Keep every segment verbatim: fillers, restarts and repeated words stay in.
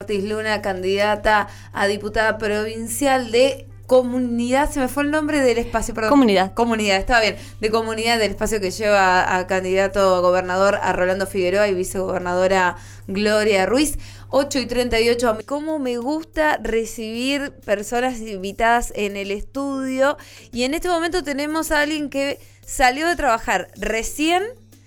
Ortiz Luna, candidata a diputada provincial de Comunidad, se me fue el nombre del espacio, perdón. Comunidad. Comunidad, estaba bien. De Comunidad, del espacio que lleva a, a candidato a gobernador a Rolando Figueroa y vicegobernadora Gloria Ruiz. ocho y treinta y ocho. Cómo me gusta recibir personas invitadas en el estudio. Y en este momento tenemos a alguien que salió de trabajar recién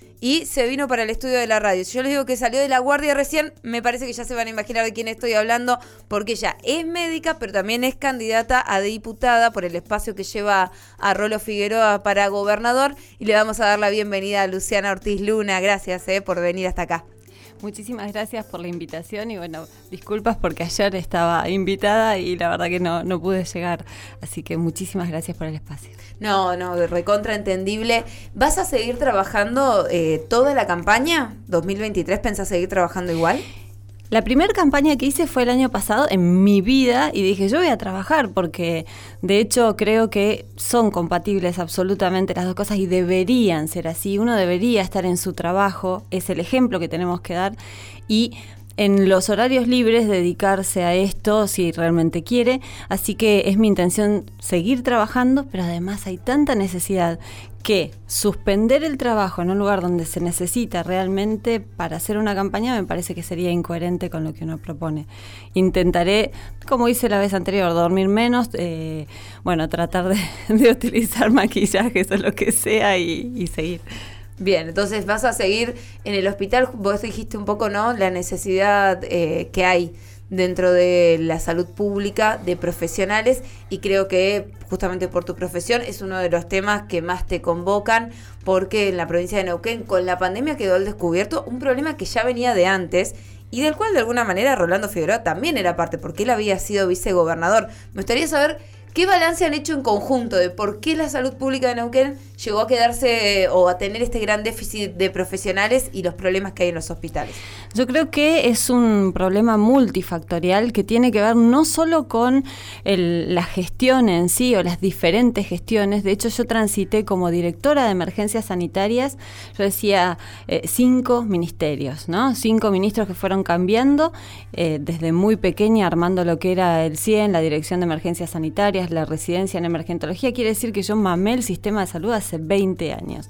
y se vino para el estudio de la radio. Si yo les digo que salió de la guardia recién, me parece que ya se van a imaginar de quién estoy hablando, porque ella es médica, pero también es candidata a diputada por el espacio que lleva a Rolo Figueroa para gobernador. Y le vamos a dar la bienvenida a Luciana Ortiz Luna. Gracias eh, por venir hasta acá. Muchísimas gracias por la invitación y bueno, disculpas porque ayer estaba invitada y la verdad que no, no pude llegar, así que muchísimas gracias por el espacio. No, no, recontra entendible. ¿Vas a seguir trabajando eh, toda la campaña? ¿dos mil veintitrés pensás seguir trabajando igual? La primera campaña que hice fue el año pasado en mi vida y dije, yo voy a trabajar porque de hecho creo que son compatibles absolutamente las dos cosas y deberían ser así. Uno debería estar en su trabajo, es el ejemplo que tenemos que dar y en los horarios libres dedicarse a esto si realmente quiere. Así que es mi intención seguir trabajando, pero además hay tanta necesidad que suspender el trabajo en un lugar donde se necesita realmente para hacer una campaña me parece que sería incoherente con lo que uno propone. Intentaré, como hice la vez anterior, dormir menos, eh, bueno, tratar de, de utilizar maquillajes o lo que sea y, y seguir. Bien, entonces vas a seguir en el hospital. Vos dijiste un poco, ¿no?, la necesidad eh, que hay dentro de la salud pública de profesionales, y creo que justamente por tu profesión es uno de los temas que más te convocan, porque en la provincia de Neuquén con la pandemia quedó al descubierto un problema que ya venía de antes y del cual de alguna manera Rolando Figueroa también era parte, porque él había sido vicegobernador. Me gustaría saber qué balance han hecho en conjunto de por qué la salud pública de Neuquén llegó a quedarse o a tener este gran déficit de profesionales y los problemas que hay en los hospitales. Yo creo que es un problema multifactorial que tiene que ver no solo con el, la gestión en sí o las diferentes gestiones. De hecho, yo transité como directora de emergencias sanitarias, yo decía eh, cinco ministerios, ¿no? Cinco ministros que fueron cambiando eh, desde muy pequeña, armando lo que era el C I E N, la Dirección de Emergencias Sanitarias, la residencia en emergentología. Quiere decir que yo mamé el sistema de salud hace veinte años.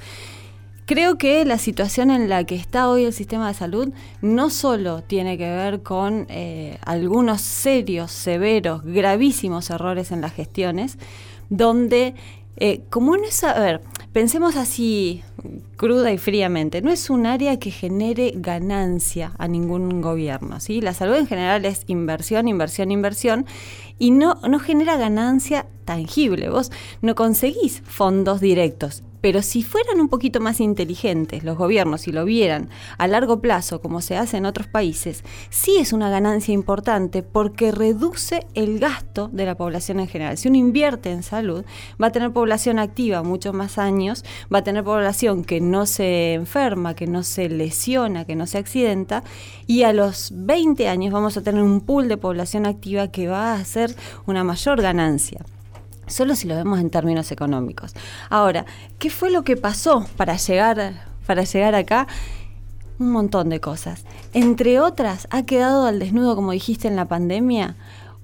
Creo que la situación en la que está hoy el sistema de salud no solo tiene que ver con eh, algunos serios, severos, gravísimos errores en las gestiones, donde, eh, como no es, a ver, pensemos así cruda y fríamente, no es un área que genere ganancia a ningún gobierno, ¿sí? La salud en general es inversión, inversión, inversión, y no, no genera ganancia tangible. Vos no conseguís fondos directos, pero si fueran un poquito más inteligentes los gobiernos y lo vieran a largo plazo, como se hace en otros países, sí es una ganancia importante porque reduce el gasto de la población en general. Si uno invierte en salud, va a tener población activa muchos más años, va a tener población que no se enferma, que no se lesiona, que no se accidenta, y a los veinte años vamos a tener un pool de población activa que va a hacer una mayor ganancia. Solo si lo vemos en términos económicos. Ahora, ¿qué fue lo que pasó para llegar, para llegar acá? Un montón de cosas. Entre otras, ha quedado al desnudo, como dijiste, en la pandemia,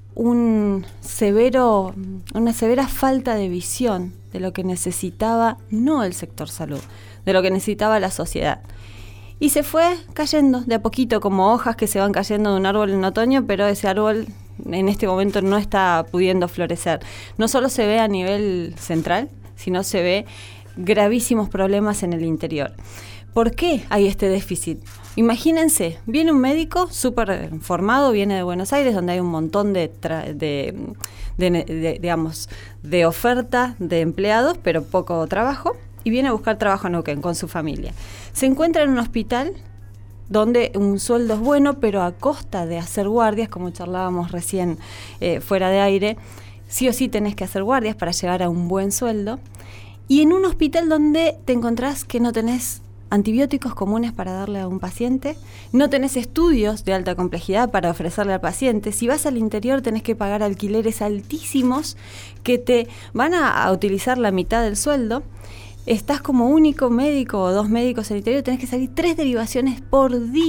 un severo, una severa falta de visión de lo que necesitaba no el sector salud, de lo que necesitaba la sociedad. Y se fue cayendo de a poquito, como hojas que se van cayendo de un árbol en otoño, pero ese árbol en este momento no está pudiendo florecer. No solo se ve a nivel central, sino se ve gravísimos problemas en el interior. ¿Por qué hay este déficit? Imagínense, viene un médico súper formado, viene de Buenos Aires, donde hay un montón de, tra- de, de, de, de, digamos, de oferta de empleados, pero poco trabajo, y viene a buscar trabajo en Neuquén con su familia. Se encuentra en un hospital donde un sueldo es bueno, pero a costa de hacer guardias, como charlábamos recién eh, fuera de aire, sí o sí tenés que hacer guardias para llegar a un buen sueldo, y en un hospital donde te encontrás que no tenés antibióticos comunes para darle a un paciente, no tenés estudios de alta complejidad para ofrecerle al paciente. Si vas al interior tenés que pagar alquileres altísimos que te van a, a utilizar la mitad del sueldo. Estás como único médico o dos médicos en el interior, tenés que salir tres derivaciones por día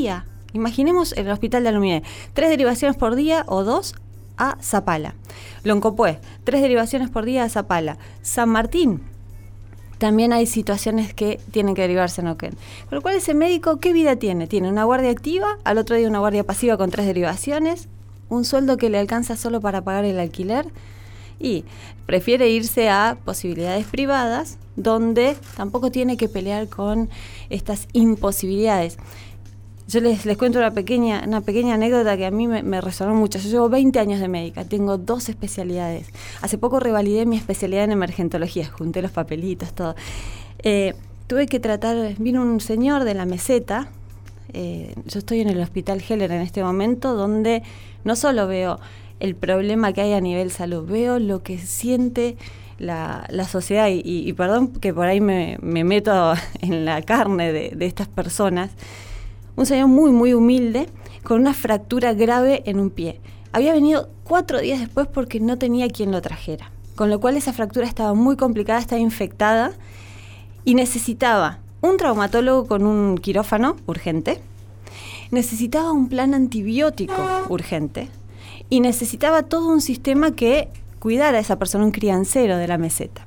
Imaginemos el hospital de Aluminé, tres derivaciones por día o dos a Zapala. Loncopué, tres derivaciones por día a Zapala. San Martín, también hay situaciones que tienen que derivarse a Neuquén. Con lo cual ese médico, ¿qué vida tiene? Tiene una guardia activa, al otro día una guardia pasiva con tres derivaciones, un sueldo que le alcanza solo para pagar el alquiler y prefiere irse a posibilidades privadas donde tampoco tiene que pelear con estas imposibilidades. Yo les, les cuento una pequeña, una pequeña anécdota que a mí me, me resonó mucho. Yo llevo veinte años de médica, tengo dos especialidades. Hace poco revalidé mi especialidad en emergentología, junté los papelitos, todo. Eh, tuve que tratar, vino un señor de la meseta, eh, yo estoy en el Hospital Heller en este momento, donde no solo veo el problema que hay a nivel salud, veo lo que siente la, la sociedad, y, y, y perdón que por ahí me, me meto en la carne de, de estas personas. Un señor muy, muy humilde, con una fractura grave en un pie. Había venido cuatro días después porque no tenía quien lo trajera. Con lo cual esa fractura estaba muy complicada, estaba infectada y necesitaba un traumatólogo con un quirófano urgente, necesitaba un plan antibiótico urgente y necesitaba todo un sistema que cuidara a esa persona, un criancero de la meseta.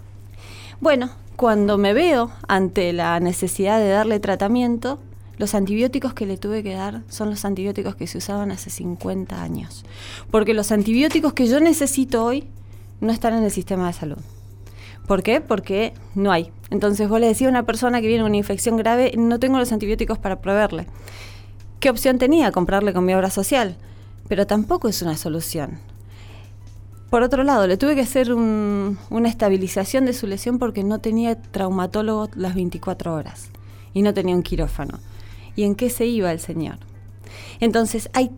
Bueno, cuando me veo ante la necesidad de darle tratamiento, los antibióticos que le tuve que dar son los antibióticos que se usaban hace cincuenta años. Porque los antibióticos que yo necesito hoy no están en el sistema de salud. ¿Por qué? Porque no hay. Entonces vos le decís a una persona que viene con una infección grave, no tengo los antibióticos para proveerle. ¿Qué opción tenía? Comprarle con mi obra social. Pero tampoco es una solución. Por otro lado, le tuve que hacer un, una estabilización de su lesión porque no tenía traumatólogo las veinticuatro horas. Y no tenía un quirófano. ¿Y en qué se iba el señor? Entonces hay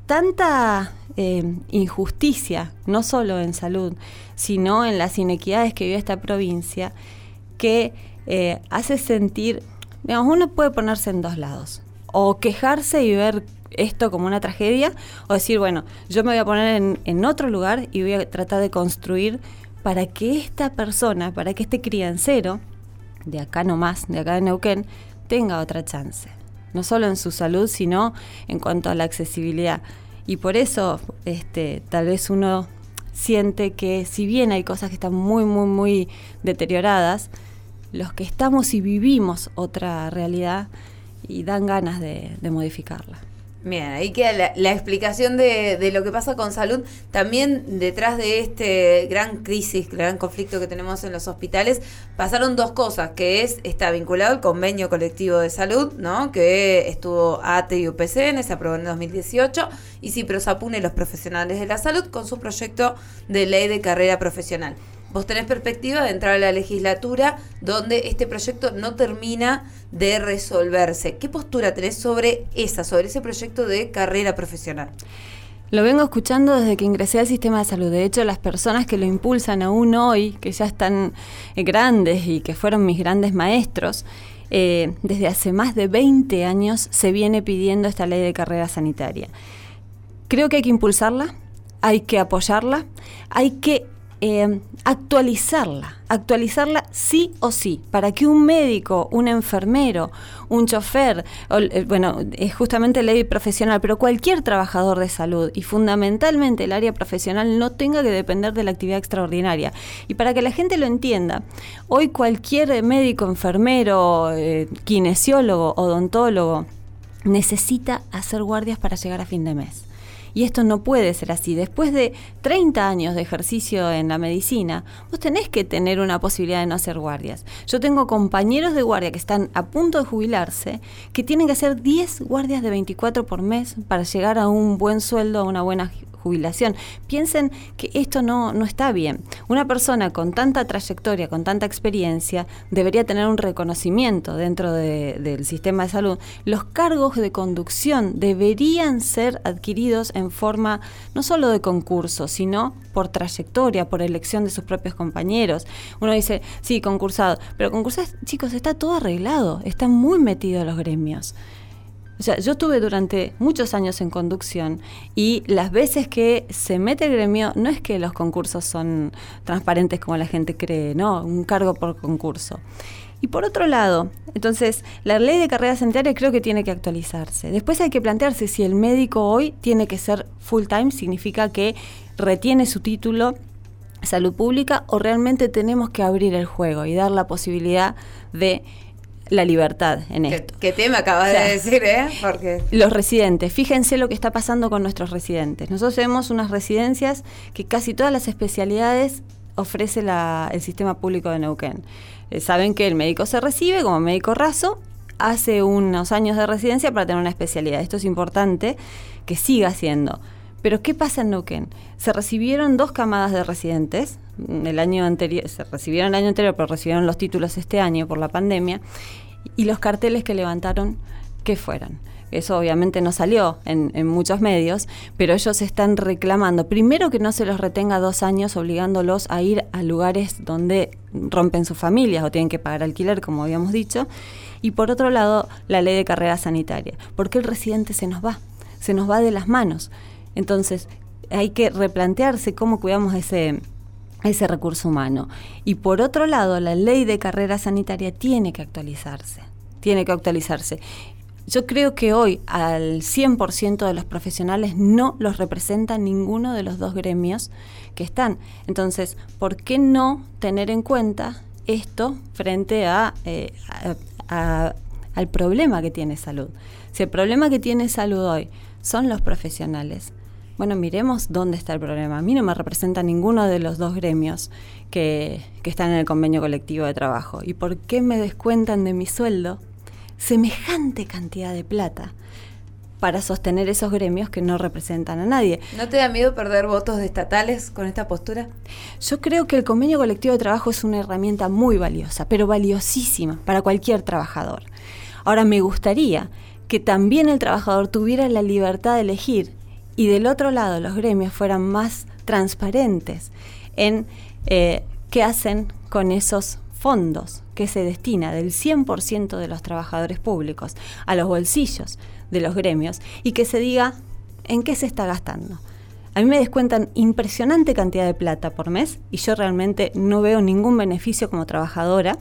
tanta eh, injusticia, no solo en salud, sino en las inequidades que vive esta provincia, que eh, hace sentir, digamos, uno puede ponerse en dos lados, o quejarse y ver esto como una tragedia, o decir, bueno, yo me voy a poner en, en otro lugar y voy a tratar de construir para que esta persona, para que este criancero, de acá nomás, de acá de Neuquén, tenga otra chance. No solo en su salud, sino en cuanto a la accesibilidad. Y por eso este, tal vez uno siente que si bien hay cosas que están muy, muy, muy deterioradas, los que estamos y vivimos otra realidad y dan ganas de, de modificarla. Bien, ahí queda la, la explicación de, de lo que pasa con salud. También detrás de este gran crisis, gran conflicto que tenemos en los hospitales, pasaron dos cosas, que es, está vinculado al convenio colectivo de salud, ¿no? Que estuvo A T E y U P C N, se aprobó en dos mil dieciocho, y Ciprosapune, los profesionales de la salud, con su proyecto de ley de carrera profesional. Vos tenés perspectiva de entrar a la legislatura donde este proyecto no termina de resolverse. ¿Qué postura tenés sobre esa, sobre ese proyecto de carrera profesional? Lo vengo escuchando desde que ingresé al sistema de salud. De hecho, las personas que lo impulsan aún hoy, que ya están grandes y que fueron mis grandes maestros, eh, desde hace más de veinte años se viene pidiendo esta ley de carrera sanitaria. Creo que hay que impulsarla, hay que apoyarla, hay que Eh, actualizarla, actualizarla sí o sí, para que un médico, un enfermero, un chofer, o, eh, bueno, es justamente ley profesional, pero cualquier trabajador de salud y fundamentalmente el área profesional no tenga que depender de la actividad extraordinaria. Y para que la gente lo entienda, hoy cualquier médico, enfermero, eh, kinesiólogo, odontólogo, necesita hacer guardias para llegar a fin de mes. Y esto no puede ser así. Después de treinta años de ejercicio en la medicina, vos tenés que tener una posibilidad de no hacer guardias. Yo tengo compañeros de guardia que están a punto de jubilarse, que tienen que hacer diez guardias de veinticuatro por mes para llegar a un buen sueldo, a una buena jubilación. Piensen que esto no, no está bien. Una persona con tanta trayectoria, con tanta experiencia, debería tener un reconocimiento dentro de, del sistema de salud. Los cargos de conducción deberían ser adquiridos en forma no solo de concurso, sino por trayectoria, por elección de sus propios compañeros. Uno dice, sí, concursado, pero concursado, chicos, está todo arreglado, están muy metidos los gremios. O sea, yo estuve durante muchos años en conducción y las veces que se mete el gremio, no es que los concursos son transparentes como la gente cree, no, un cargo por concurso. Y por otro lado, entonces, la ley de carrera sanitaria creo que tiene que actualizarse. Después hay que plantearse si el médico hoy tiene que ser full time, significa que retiene su título salud pública, o realmente tenemos que abrir el juego y dar la posibilidad de la libertad en esto. ¿Qué, qué tema acabas o sea, de decir, eh? Porque los residentes, fíjense lo que está pasando con nuestros residentes. Nosotros tenemos unas residencias que casi todas las especialidades ofrece la, el sistema público de Neuquén. Eh, saben que el médico se recibe como médico raso, hace unos años de residencia para tener una especialidad. Esto es importante que siga siendo. Pero ¿qué pasa en Neuquén? Se recibieron dos camadas de residentes, el año anterior, se recibieron el año anterior, pero recibieron los títulos este año por la pandemia, y los carteles que levantaron, ¿qué fueron? Eso obviamente no salió en, en muchos medios, pero ellos están reclamando, primero, que no se los retenga dos años obligándolos a ir a lugares donde rompen sus familias o tienen que pagar alquiler, como habíamos dicho, y por otro lado, la ley de carrera sanitaria, porque el residente se nos va, se nos va de las manos. Entonces, hay que replantearse cómo cuidamos ese, ese recurso humano. Y por otro lado, la ley de carrera sanitaria tiene que actualizarse, tiene que actualizarse. Yo creo que hoy al cien por ciento de los profesionales no los representa ninguno de los dos gremios que están. Entonces, ¿por qué no tener en cuenta esto frente a, eh, a, a, al problema que tiene salud? Si el problema que tiene salud hoy son los profesionales, bueno, miremos dónde está el problema. A mí no me representa ninguno de los dos gremios que, que están en el convenio colectivo de trabajo. ¿Y por qué me descuentan de mi sueldo semejante cantidad de plata para sostener esos gremios que no representan a nadie? ¿No te da miedo perder votos de estatales con esta postura? Yo creo que el convenio colectivo de trabajo es una herramienta muy valiosa, pero valiosísima para cualquier trabajador. Ahora, me gustaría que también el trabajador tuviera la libertad de elegir y del otro lado los gremios fueran más transparentes en eh, qué hacen con esos fondos que se destina del cien por ciento de los trabajadores públicos a los bolsillos de los gremios y que se diga en qué se está gastando. A mí me descuentan impresionante cantidad de plata por mes y yo realmente no veo ningún beneficio como trabajadora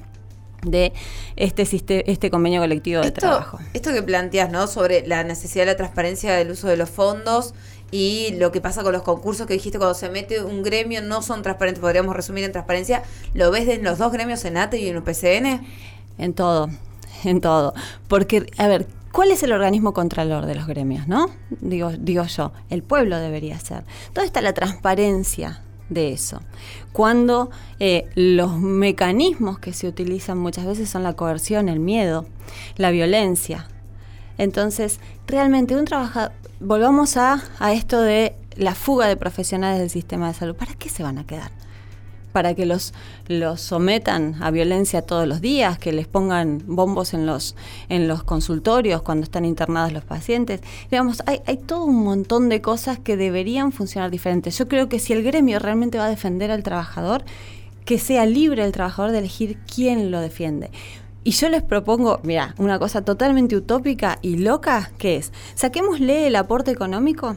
de este, este, este convenio colectivo de esto, trabajo. Esto que planteas, ¿no?, sobre la necesidad de la transparencia del uso de los fondos y lo que pasa con los concursos que dijiste cuando se mete un gremio no son transparentes, podríamos resumir en transparencia, ¿lo ves en los dos gremios, en A T E y en U P C N? En todo, en todo. Porque, a ver, ¿cuál es el organismo contralor de los gremios, no? Digo, digo yo, el pueblo debería ser. ¿Dónde está la transparencia de eso? Cuando eh, los mecanismos que se utilizan muchas veces son la coerción, el miedo, la violencia. Entonces, realmente un trabajador, volvamos a, a esto de la fuga de profesionales del sistema de salud. ¿Para qué se van a quedar? ¿Para que los, los sometan a violencia todos los días? ¿Que les pongan bombos en los, en los consultorios cuando están internados los pacientes? Digamos, hay, hay todo un montón de cosas que deberían funcionar diferentes. Yo creo que si el gremio realmente va a defender al trabajador, que sea libre el trabajador de elegir quién lo defiende. Y yo les propongo, mira, una cosa totalmente utópica y loca, que es, saquémosle el aporte económico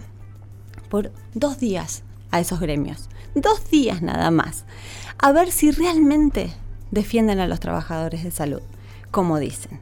por dos días a esos gremios. Dos días nada más. A ver si realmente defienden a los trabajadores de salud, como dicen.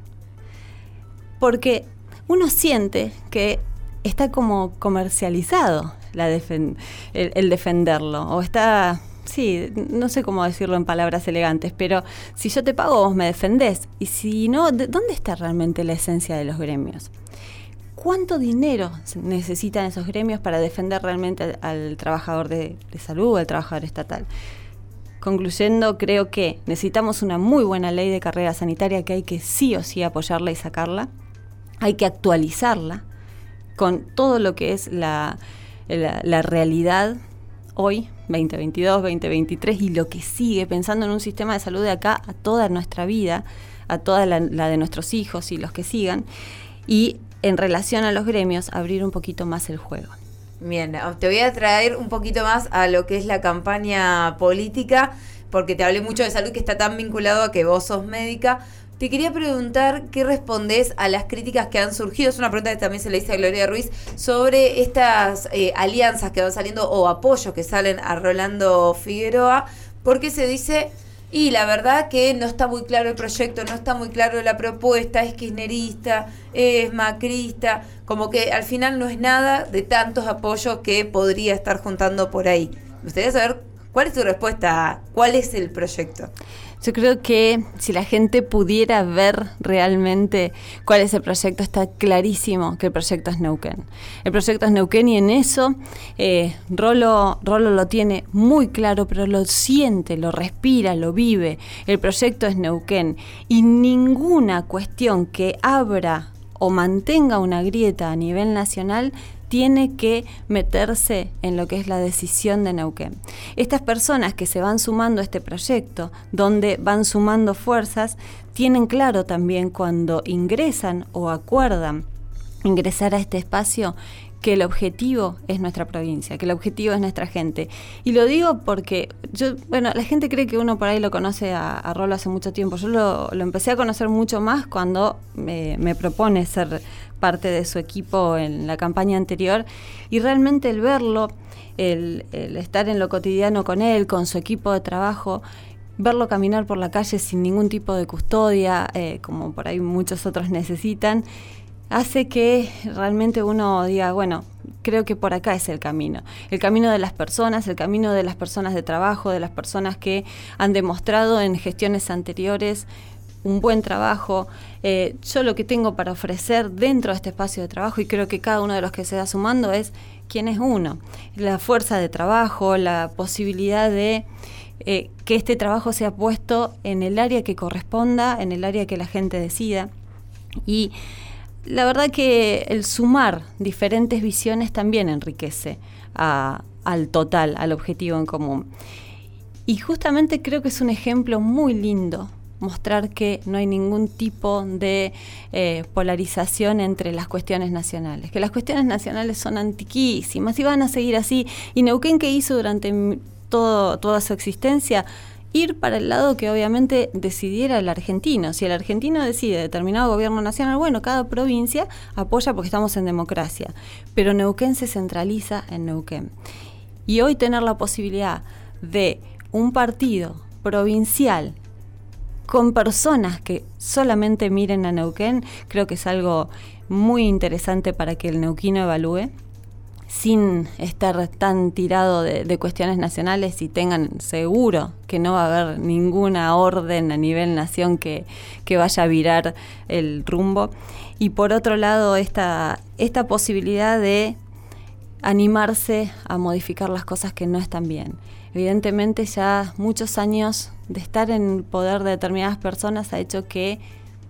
Porque uno siente que está como comercializado la defen- el, el defenderlo, o está... Sí, no sé cómo decirlo en palabras elegantes, pero si yo te pago, vos me defendés. Y si no, ¿dónde está realmente la esencia de los gremios? ¿Cuánto dinero necesitan esos gremios para defender realmente al, al trabajador de, de salud o al trabajador estatal? Concluyendo, creo que necesitamos una muy buena ley de carrera sanitaria que hay que sí o sí apoyarla y sacarla. Hay que actualizarla con todo lo que es la, la, la realidad hoy, veinte veintidós, veinte veintitrés, y lo que sigue, pensando en un sistema de salud de acá a toda nuestra vida, a toda la, la de nuestros hijos y los que sigan, y en relación a los gremios, abrir un poquito más el juego. Bien, te voy a traer un poquito más a lo que es la campaña política, porque te hablé mucho de salud, que está tan vinculado a que vos sos médica. Te quería preguntar qué respondés a las críticas que han surgido, es una pregunta que también se le hice a Gloria Ruiz, sobre estas eh, alianzas que van saliendo o apoyos que salen a Rolando Figueroa, porque se dice Y la verdad que no está muy claro el proyecto, no está muy claro la propuesta, es kirchnerista, es macrista, como que al final no es nada de tantos apoyos que podría estar juntando por ahí. Me gustaría saber cuál es tu respuesta, cuál es el proyecto. Yo creo que si la gente pudiera ver realmente cuál es el proyecto, está clarísimo que el proyecto es Neuquén. El proyecto es Neuquén y en eso eh, Rolo, Rolo lo tiene muy claro, pero lo siente, lo respira, lo vive. El proyecto es Neuquén y ninguna cuestión que abra o mantenga una grieta a nivel nacional tiene que meterse en lo que es la decisión de Neuquén. Estas personas que se van sumando a este proyecto, donde van sumando fuerzas, tienen claro también cuando ingresan o acuerdan ingresar a este espacio que el objetivo es nuestra provincia, que el objetivo es nuestra gente. Y lo digo porque yo, bueno, la gente cree que uno por ahí lo conoce a, a Rolo hace mucho tiempo. Yo lo, lo empecé a conocer mucho más cuando me, me propone ser parte de su equipo en la campaña anterior, y realmente el verlo, el, el estar en lo cotidiano con él, con su equipo de trabajo, verlo caminar por la calle sin ningún tipo de custodia, eh, como por ahí muchos otros necesitan, hace que realmente uno diga, bueno, creo que por acá es el camino. El camino de las personas, el camino de las personas de trabajo, de las personas que han demostrado en gestiones anteriores un buen trabajo. Eh, yo lo que tengo para ofrecer dentro de este espacio de trabajo, y creo que cada uno de los que se va sumando, es quién es uno. La fuerza de trabajo, la posibilidad de eh, que este trabajo sea puesto en el área que corresponda, en el área que la gente decida. Y la verdad que el sumar diferentes visiones también enriquece a, al total, al objetivo en común. Y justamente creo que es un ejemplo muy lindo mostrar que no hay ningún tipo de eh, polarización entre las cuestiones nacionales, que las cuestiones nacionales son antiquísimas y van a seguir así. Y Neuquén, ¿qué hizo durante todo, toda su existencia? Ir para el lado que obviamente decidiera el argentino. Si el argentino decide determinado gobierno nacional, bueno, cada provincia apoya porque estamos en democracia, pero Neuquén se centraliza en Neuquén. Y hoy tener la posibilidad de un partido provincial con personas que solamente miren a Neuquén, creo que es algo muy interesante para que el neuquino evalúe, sin estar tan tirado de, de cuestiones nacionales, y tengan seguro que no va a haber ninguna orden a nivel nación que, que vaya a virar el rumbo. Y por otro lado, esta, esta posibilidad de animarse a modificar las cosas que no están bien. Evidentemente ya muchos años de estar en el poder de determinadas personas ha hecho que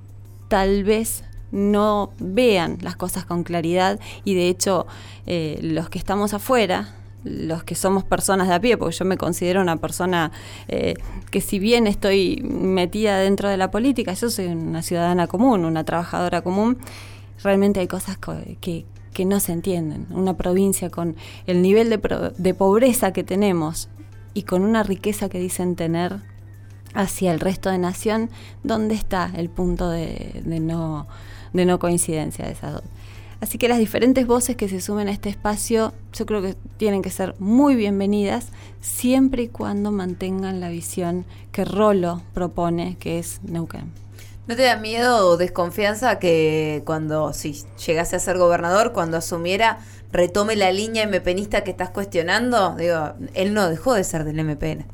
tal vez no vean las cosas con claridad, y de hecho eh, los que estamos afuera, los que somos personas de a pie, porque yo me considero una persona eh, que si bien estoy metida dentro de la política, yo soy una ciudadana común, una trabajadora común, realmente hay cosas que, que, que no se entienden. Una provincia con el nivel de, pro, de pobreza que tenemos y con una riqueza que dicen tener hacia el resto de nación, ¿dónde está el punto de, de, no, de no coincidencia de esas dos? Así que las diferentes voces que se sumen a este espacio, yo creo que tienen que ser muy bienvenidas, siempre y cuando mantengan la visión que Rolo propone, que es Neuquén. ¿No te da miedo o desconfianza que cuando, si llegase a ser gobernador, cuando asumiera, retome la línea emepenista que estás cuestionando? Digo, él no dejó de ser del M P N.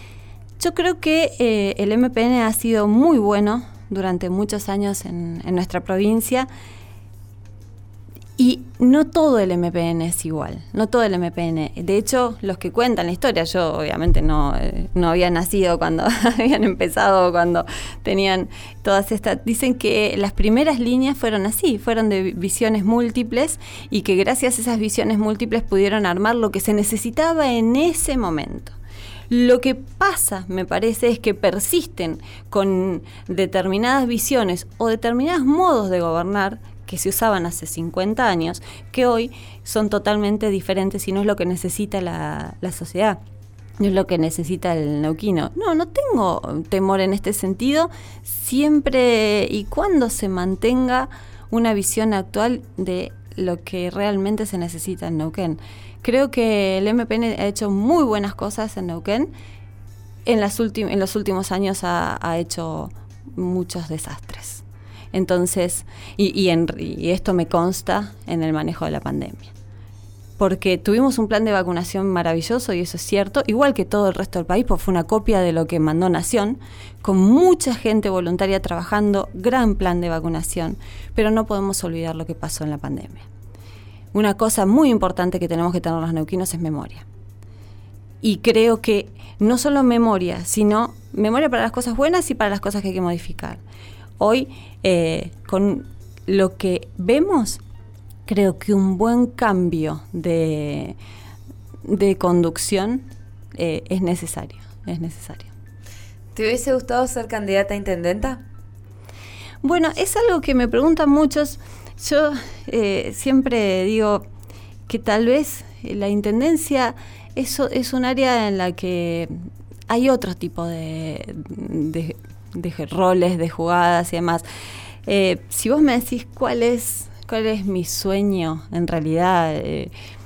Yo creo que eh, el M P N ha sido muy bueno durante muchos años en, en nuestra provincia, y no todo el M P N es igual, no todo el M P N. De hecho, los que cuentan la historia, yo obviamente no, eh, no había nacido cuando habían empezado, cuando tenían todas estas, dicen que las primeras líneas fueron así, fueron de visiones múltiples, y que gracias a esas visiones múltiples pudieron armar lo que se necesitaba en ese momento. Lo que pasa, me parece, es que persisten con determinadas visiones o determinados modos de gobernar que se usaban hace cincuenta años, que hoy son totalmente diferentes y no es lo que necesita la, la sociedad, no es lo que necesita el neuquino. No, no tengo temor en este sentido, siempre y cuando se mantenga una visión actual de lo que realmente se necesita en Neuquén. Creo que el M P N ha hecho muy buenas cosas en Neuquén, en, las ulti- en los últimos años ha, ha hecho muchos desastres. Entonces, y, y, en, y esto me consta en el manejo de la pandemia. Porque tuvimos un plan de vacunación maravilloso, y eso es cierto, igual que todo el resto del país, porque fue una copia de lo que mandó Nación, con mucha gente voluntaria trabajando, gran plan de vacunación, pero no podemos olvidar lo que pasó en la pandemia. Una cosa muy importante que tenemos que tener los neuquinos es memoria. Y creo que no solo memoria, sino memoria para las cosas buenas y para las cosas que hay que modificar. Hoy, eh, con lo que vemos, creo que un buen cambio de, de conducción eh, es necesario, es necesario. ¿Te hubiese gustado ser candidata a intendenta? Bueno, es algo que me preguntan muchos. Yo eh, siempre digo que tal vez la intendencia es, es un área en la que hay otro tipo de, de, de roles, de jugadas y demás. Eh, si vos me decís cuál es... ¿Cuál es mi sueño? En realidad, eh,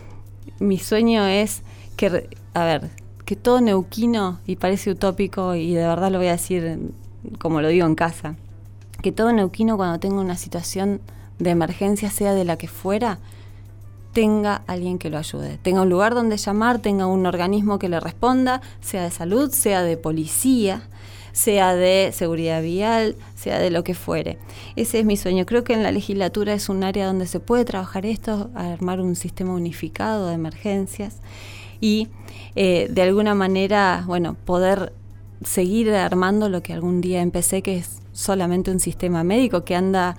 mi sueño es que, a ver, que todo neuquino, y parece utópico, y de verdad lo voy a decir como lo digo en casa, que todo neuquino cuando tenga una situación de emergencia, sea de la que fuera, tenga alguien que lo ayude, tenga un lugar donde llamar, tenga un organismo que le responda, sea de salud, sea de policía, sea de seguridad vial, sea de lo que fuere. Ese es mi sueño. Creo que en la legislatura es un área donde se puede trabajar esto, armar un sistema unificado de emergencias y eh, de alguna manera, bueno, poder seguir armando lo que algún día empecé, que es solamente un sistema médico que anda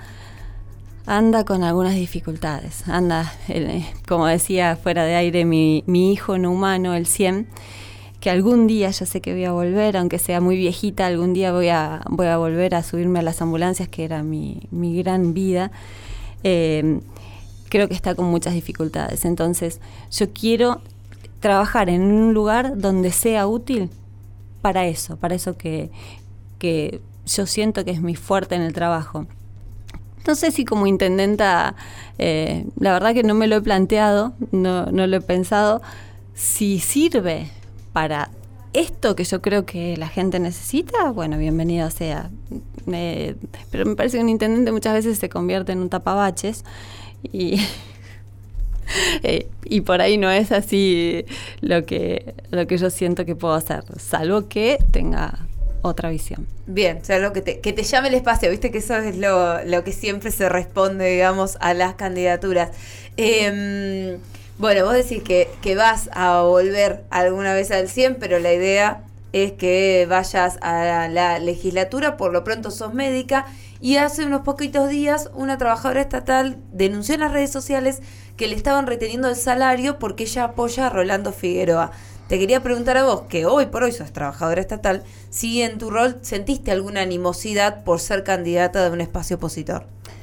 anda con algunas dificultades. Anda, el, como decía fuera de aire mi, mi hijo no humano, el cien, que algún día yo sé que voy a volver, aunque sea muy viejita, algún día voy a, voy a volver a subirme a las ambulancias, que era mi, mi gran vida. Eh, creo que está con muchas dificultades. Entonces, yo quiero trabajar en un lugar donde sea útil para eso, para eso que, que yo siento que es mi fuerte en el trabajo. No sé si como intendenta, eh, la verdad que no me lo he planteado, no, no lo he pensado, si sirve para esto que yo creo que la gente necesita, bueno, bienvenido sea. Eh, pero me parece que un intendente muchas veces se convierte en un tapabaches y, eh, y por ahí no es así lo que, lo que yo siento que puedo hacer, salvo que tenga otra visión. Bien, o sea, algo que te, que te llame el espacio, viste que eso es lo, lo que siempre se responde, digamos, a las candidaturas. Eh, Bueno, vos decís que, que vas a volver alguna vez al cien, pero la idea es que vayas a la legislatura, por lo pronto sos médica, y hace unos poquitos días una trabajadora estatal denunció en las redes sociales que le estaban reteniendo el salario porque ella apoya a Rolando Figueroa. Te quería preguntar a vos, que hoy por hoy sos trabajadora estatal, si en tu rol sentiste alguna animosidad por ser candidata de un espacio opositor.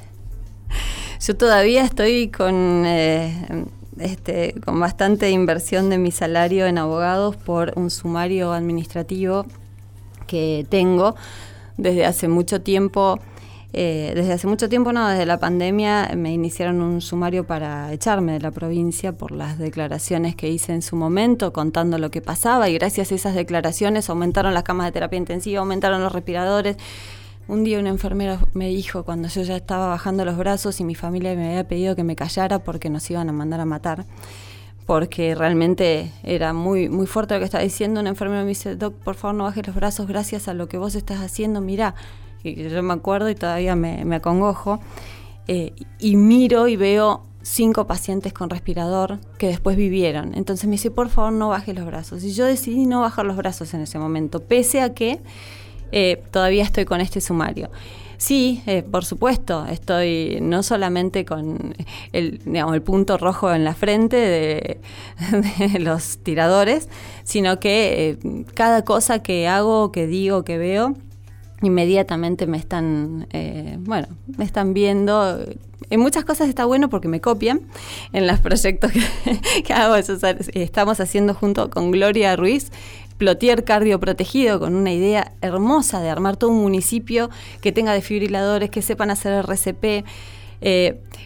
Yo todavía estoy con... Eh, Este, con bastante inversión de mi salario en abogados por un sumario administrativo que tengo desde hace mucho tiempo. Eh, desde hace mucho tiempo, no, desde la pandemia me iniciaron un sumario para echarme de la provincia por las declaraciones que hice en su momento, contando lo que pasaba, y gracias a esas declaraciones aumentaron las camas de terapia intensiva, aumentaron los respiradores. Un día una enfermera me dijo, cuando yo ya estaba bajando los brazos y mi familia me había pedido que me callara porque nos iban a mandar a matar, porque realmente era muy muy fuerte lo que estaba diciendo, una enfermera me dice, Doc, por favor no bajes los brazos, gracias a lo que vos estás haciendo, mirá. Y yo me acuerdo y todavía me, me acongojo, eh, y miro y veo cinco pacientes con respirador que después vivieron. Entonces me dice, por favor no bajes los brazos. Y yo decidí no bajar los brazos en ese momento, pese a que Eh, todavía estoy con este sumario. Sí, eh, por supuesto, estoy no solamente con el, digamos, el punto rojo en la frente de, de los tiradores, sino que eh, cada cosa que hago, que digo, que veo, inmediatamente me están, eh, bueno, me están viendo. En muchas cosas está bueno porque me copian en los proyectos que, que hago. Eso, estamos haciendo junto con Gloria Ruiz Plotier cardioprotegido, con una idea hermosa de armar todo un municipio que tenga desfibriladores, que sepan hacer R C P. Eh,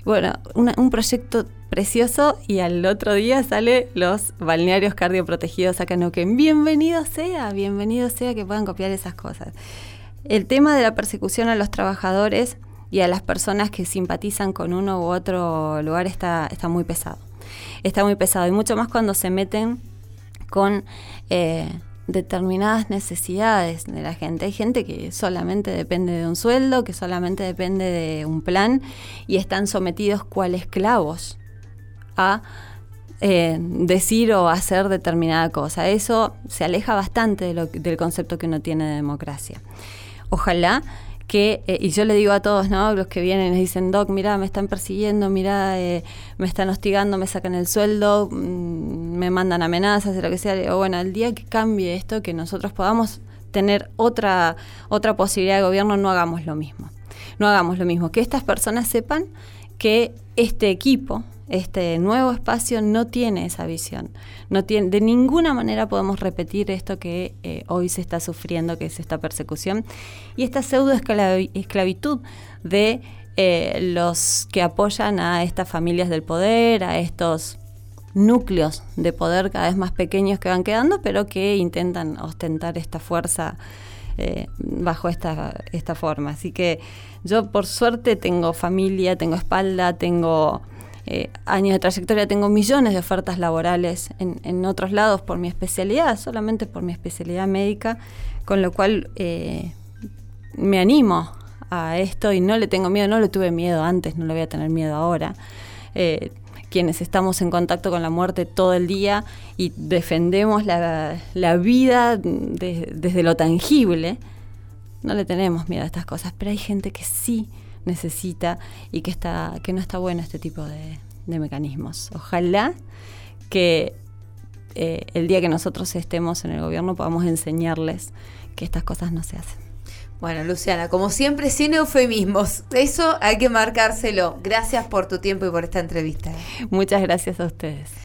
Bueno, una, un proyecto precioso y al otro día sale los balnearios cardioprotegidos acá en Neuquén. Bienvenido sea, bienvenido sea que puedan copiar esas cosas. El tema de la persecución a los trabajadores y a las personas que simpatizan con uno u otro lugar está, está muy pesado. Está muy pesado y mucho más cuando se meten con eh, determinadas necesidades de la gente. Hay gente que solamente depende de un sueldo, que solamente depende de un plan y están sometidos cual esclavos a eh, decir o hacer determinada cosa. Eso se aleja bastante de lo, del concepto que uno tiene de democracia. Ojalá que, eh, y yo le digo a todos, ¿no? Los que vienen y dicen, Doc, mirá, me están persiguiendo, mirá, eh, me están hostigando, me sacan el sueldo, mmm, me mandan amenazas, de lo que sea. Le digo, bueno, el día que cambie esto, que nosotros podamos tener otra, otra posibilidad de gobierno, no hagamos lo mismo. No hagamos lo mismo. Que estas personas sepan que este equipo, este nuevo espacio no tiene esa visión. No tiene, de ninguna manera podemos repetir esto que eh, hoy se está sufriendo, que es esta persecución y esta pseudo esclavitud de eh, los que apoyan a estas familias del poder, a estos núcleos de poder cada vez más pequeños que van quedando, pero que intentan ostentar esta fuerza eh, bajo esta, esta forma. Así que yo, por suerte, tengo familia, tengo espalda, tengo Eh, años de trayectoria, tengo millones de ofertas laborales en, en otros lados por mi especialidad, solamente por mi especialidad médica, con lo cual eh, me animo a esto y no le tengo miedo, no le tuve miedo antes, no le voy a tener miedo ahora. Eh, quienes estamos en contacto con la muerte todo el día y defendemos la, la vida de, desde lo tangible, no le tenemos miedo a estas cosas, pero hay gente que sí necesita y que está que no está bueno este tipo de, de mecanismos. Ojalá que eh, el día que nosotros estemos en el gobierno podamos enseñarles que estas cosas no se hacen. Bueno, Luciana, como siempre, sin eufemismos. Eso hay que marcárselo. Gracias por tu tiempo y por esta entrevista. Muchas gracias a ustedes.